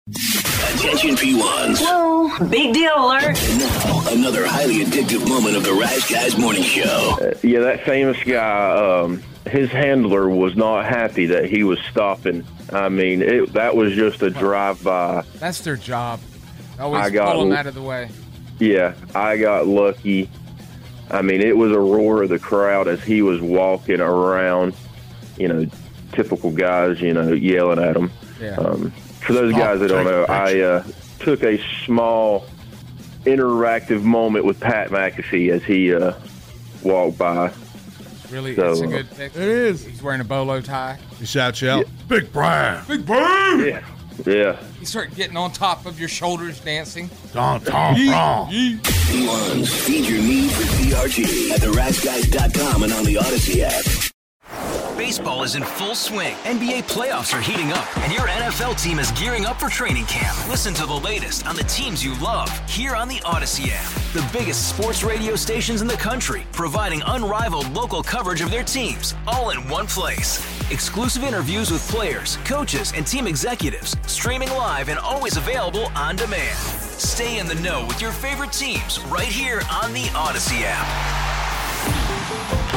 Attention P1s. Whoa, big deal alert. And now, another highly addictive moment of the Rise Guys Morning Show. That famous guy, his handler was not happy that he was stopping. I mean, that was just a drive-by. That's their job. Always pull them out of the way. Yeah, I got lucky. I mean, it was a roar of the crowd as he was walking around, typical guys, yelling at him. Yeah. For those guys that don't know, I took a small interactive moment with Pat McAfee as he walked by. Really, So, it's a good picture. It is. He's wearing a bolo tie. He shouts you out, Big Brian! Big Brian! Yeah. You start getting on top of your shoulders dancing. Tom, wrong. P1s, feed your need for TRT at theriseguys.com and on the Odyssey app. Baseball is in full swing. NBA playoffs are heating up, and your NFL team is gearing up for training camp. Listen to the latest on the teams you love here on the Odyssey app. The biggest sports radio stations in the country, providing unrivaled local coverage of their teams, all in one place. Exclusive interviews with players, coaches, and team executives, streaming live and always available on demand. Stay in the know with your favorite teams right here on the Odyssey app.